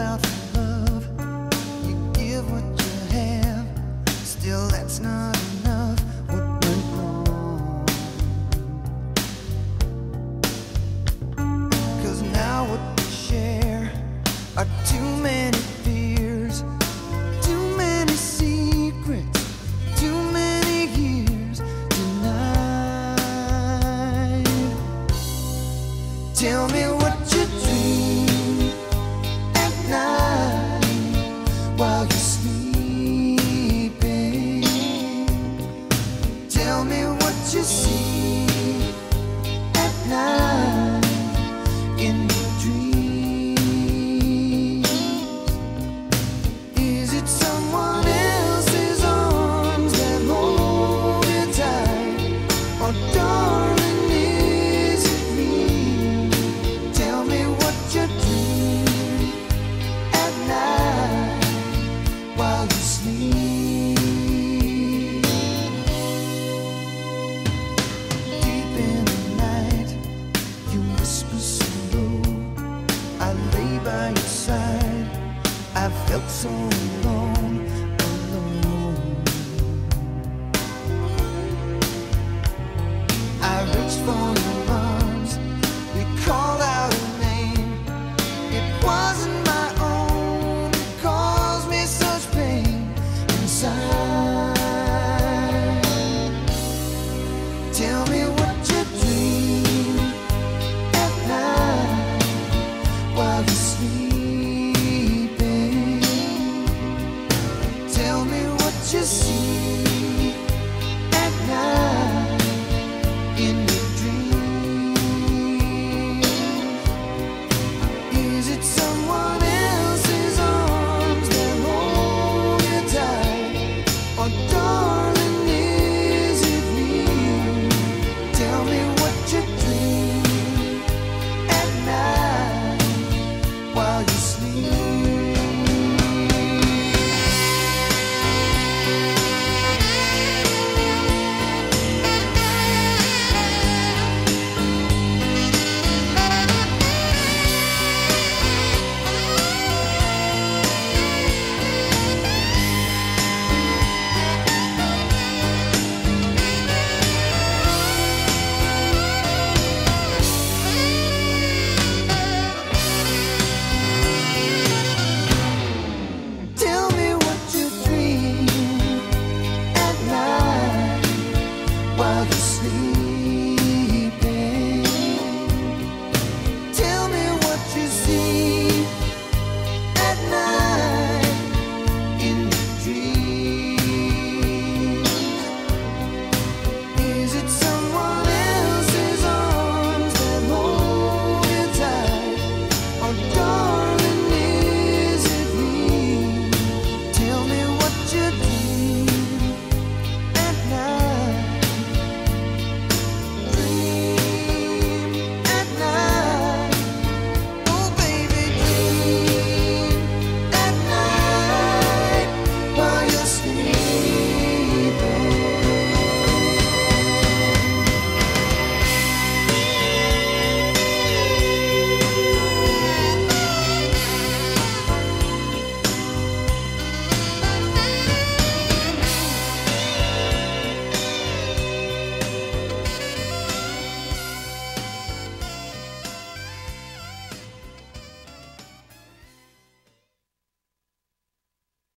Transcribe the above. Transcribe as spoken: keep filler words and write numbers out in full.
out for love. You give what you have, still that's not enough. What went wrong? 'Cause now what we share are too many fears, too many secrets, too many years denied. Tell me what you dream at night while you're sleeping. Tell me what you see at night in your dreams. Is it someone else's arms that hold you tight, or darling, is it me? Tell me what you dream at night while you sleep. Deep in the night, you whisper so low. I lay by your side, I felt so alone.